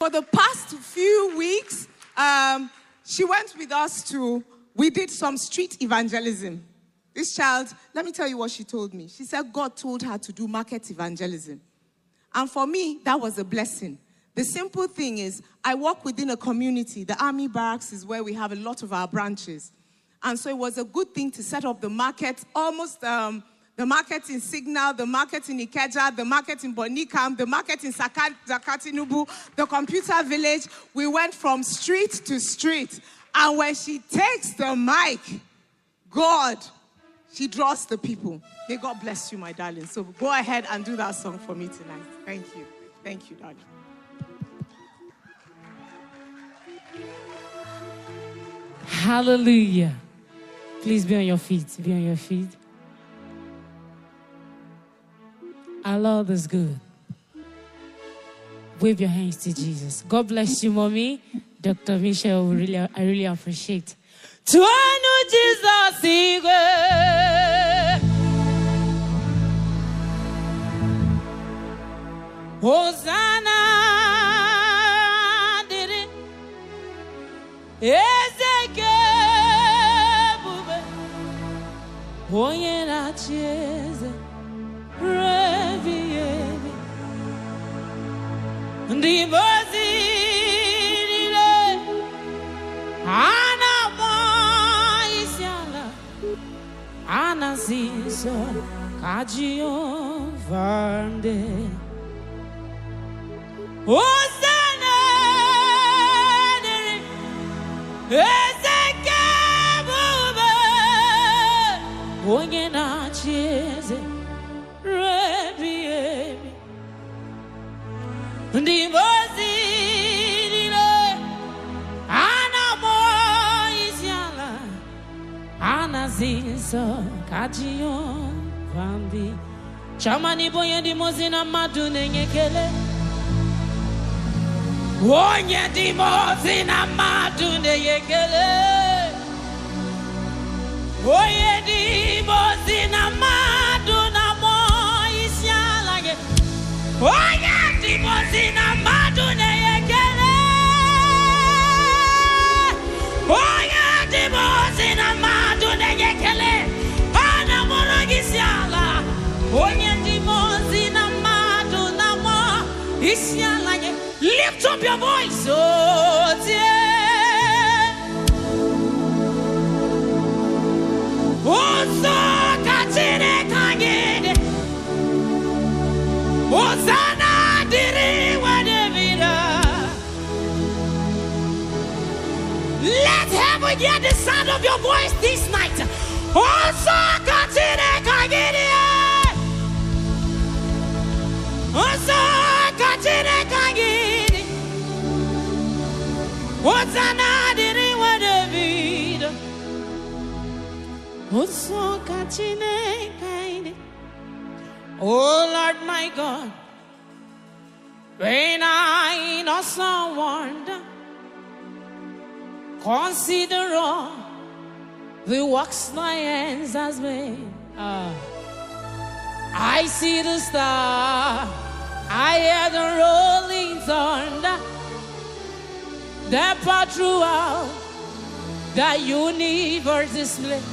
For the past few weeks, she went with us we did some street evangelism. This child, let me tell you what she told me. She said God told her to do market evangelism. And for me, that was a blessing. The simple thing is, I work within a community. The Army Barracks is where we have a lot of our branches. And so it was a good thing to set up the market, almost the market in Signal, the market in Ikeja, the market in Bonikam, the market in Zakatinubu, the computer village. We went from street to street. And when she takes the mic, God, she draws the people. May God bless you, my darling. So go ahead and do that song for me tonight. Thank you. Thank you, darling. Hallelujah. Please be on your feet. Be on your feet. Our Lord is good. Wave your hands to Jesus. God bless you, Mommy. Dr. Michelle, I really appreciate. To know Jesus, Hosanna, did it? Oyena cheze revieve ndibozile ana boisiala ana siso kajio vande Hosanna Oyena cheze revieve ndibozile ana boisiala ana siso kajio vande chamani boye di mozina madune nyekele onye di mozina madune nyekele oye di mozina maduna moisiala ye oye di mozina madune nyekele oye di mozina madune nyekele ana morogisiala onye di mozina maduna moisiala ye. Lift up your voice, oh dear. Oh, so katine kangede. Oh, sana diri wadevida. Let heaven hear the sound of your voice this night. Oh, so katine kangede. Oh, so katine kangede. Hosanna diri wa David. Also kachine kaide. Oh Lord my God, when I in awesome wonder consider all the works thy hands has made. I see the star, I hear the rolling thunder. That part throughout the universe display.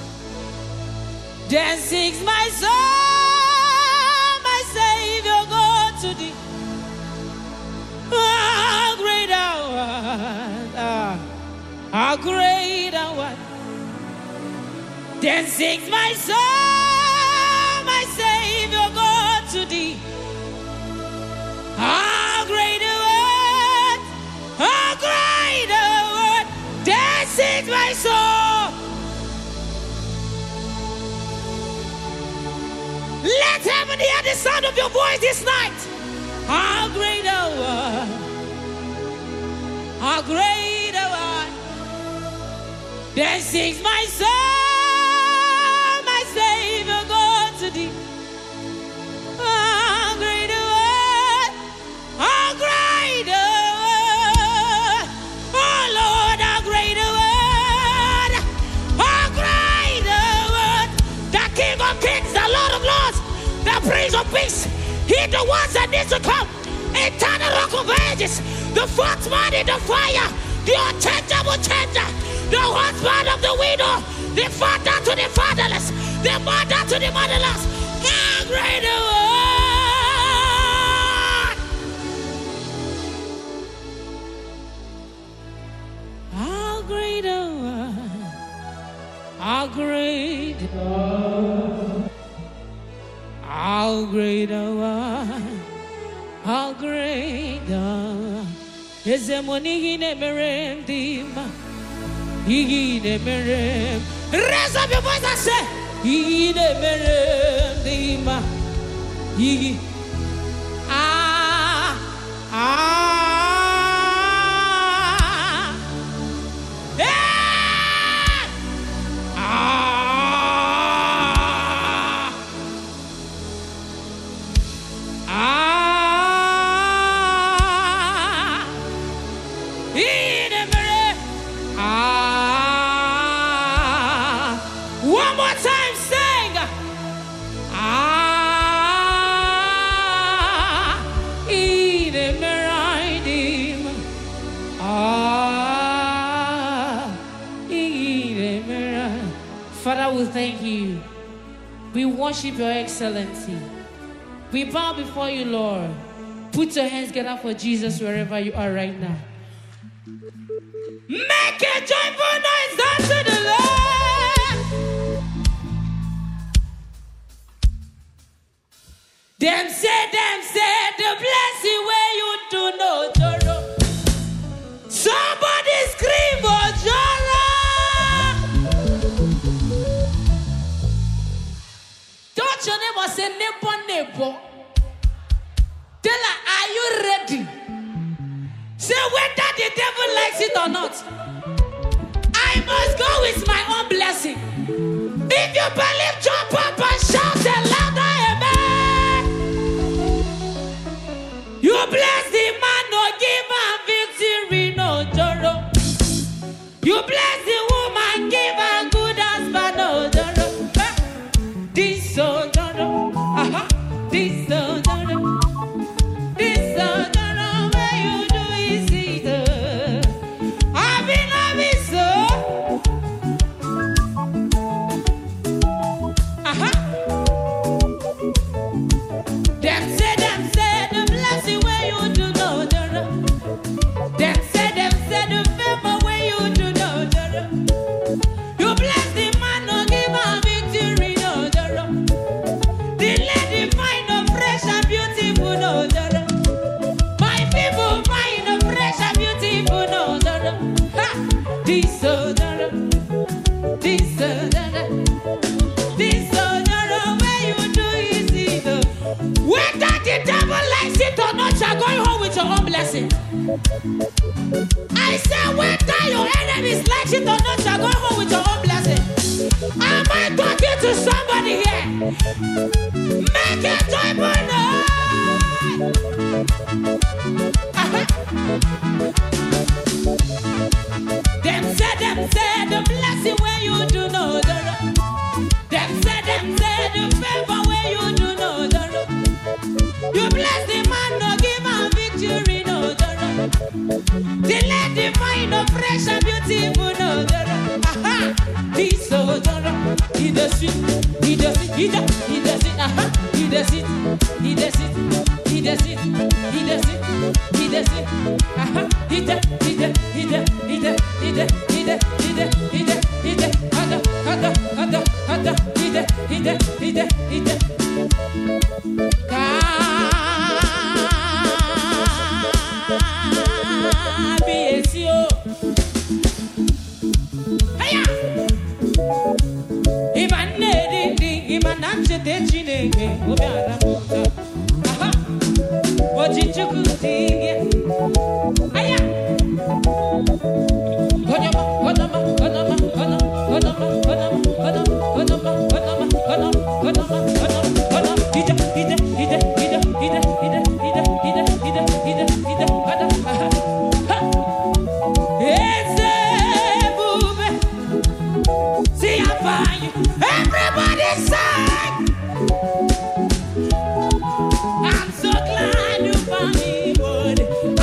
Then sings my soul, my Savior, God to thee. How great thou art, how great thou art. Then sings my soul, my Savior, God to thee. How great thou art, how great thou art. Then sings my soul. Let heaven hear the sound of your voice this night. How great thou art, how great thou art. Then sings my soul, my Savior, God to thee. How great thou art, how great thou art. Oh Lord, how great thou art, how great thou art. The King of Kings, the Lord of Lords, the Prince of Peace. He the ones that needs to come. Eternal Rock of Ages, the fourth man in the fire, the unchangeable changer, the husband of the widow, the father to the fatherless, the mother to the motherless. How great thou art! How great thou art! How great thou art! How great thou art! How great thou art! Is the money in a merem dima? He in a merem. Raise up your voice and say, he in a merem dima. He ah. One more time, sing. Father, we thank you. We worship your excellency. We bow before you, Lord. Put your hands together for Jesus wherever you are right now. Make a joyful noise unto the Lord. Them say, the blessing where you do no sorrow. Somebody scream for Jara. Don't your neighbor say neighbor. Tell her, are you ready? Say whether the devil likes it or not. I must go with my own blessing. If you believe, jump up and shout a louder amen. You bless the man, no give her victory, no joro. You bless the woman, give her good husband, no joro. This so joro, this so joro. This so joro, where you do is it? I've been so. Them say, the blessing where you do no joro. Them say, the favor where you do no joro. You bless the man, no give her victory, no joro. The lady find no fresh and beautiful, no joro. My people find no fresh and beautiful, no joro. This so joro, this so joro. This soldier, where you do is it? Whether the devil likes it or not, you're going home with your own blessing. I said, whether your enemies like it or not, you're going home with your own blessing. Am I talking to somebody here? Make a joyful noise. Them say, the blessing where you do no joro. Them say, the favor where you do no joro. You bless the man, no give her victory, no joro. The lady find no fresh and beautiful, no joro. This so joro, he does it, he does it, he does it, he does it, he does it, he does it, he does it, he does it, he does it, he does, he does, he does, he does, he does, he does, he does, he does, he does, he does, he does, he does. Kabiesio. Hiya. Imanedi, imanamche techinenge, obiara muta. Aha. Ojichukutinge. Hiya. Kodama. Everybody sing. I'm so glad you found me, buddy.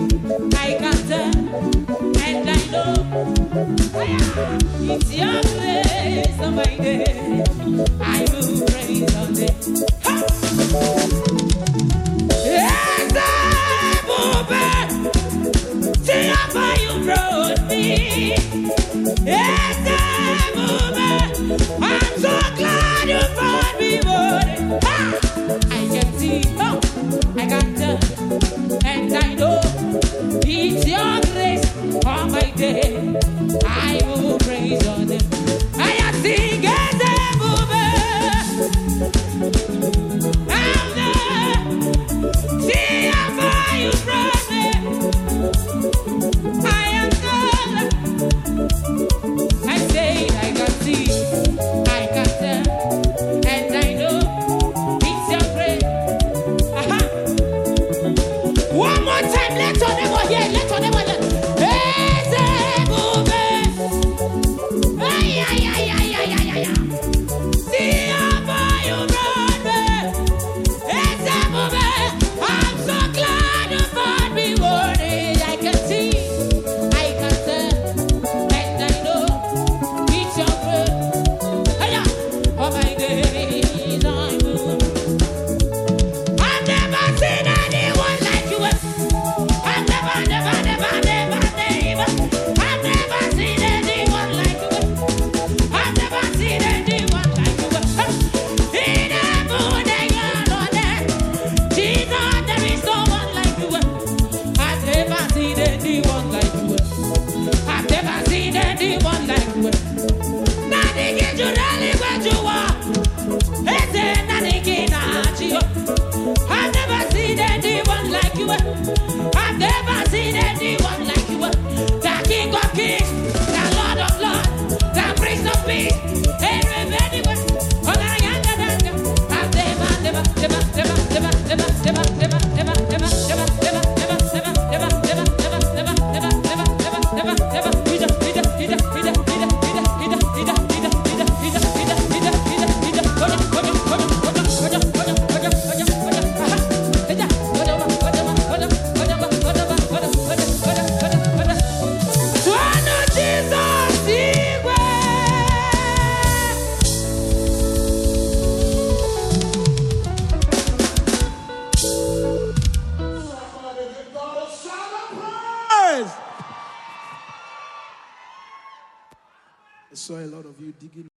I can tell, and I know it's your grace on my day. I will praise on it. Yes, I'm over. See how far you brought me. Yes, I'm over. I'm so glad you brought me more. I can see, I can tell, and I know it's your grace on my day. I will praise on it. I sing as a mover. I'm there. See how far you brought me. I am good. I say I can see, I can tell, and I know it's your grace. One more time, let your neighbor hear, let your neighbor hear. It's a movie. Ay, ay, ay, ay, ay, ay, ay. See how far you brought me. It's a movie. I'm so glad you brought me worthy. I can see, I can tell, and I know it's your grace. Hey, oh my days, I will. I've never seen anyone like you. I've never, never, never, never, never. I've never seen anyone like you. I've never seen anyone like you. In heaven and on earth, Jesus, there is no one like you. I've never seen anyone like you. I've never seen anyone like you. Nothing is really what you are. It's nothing in you. I've never seen anyone like you. I've never seen anyone like you. The King of Kings, the Lord of Lords, the Prince of Peace, everybody. All I am, I've never, never, never, never, never, never, never, never, never, never, never, never, never, never, never, never, never, I saw a lot of you digging.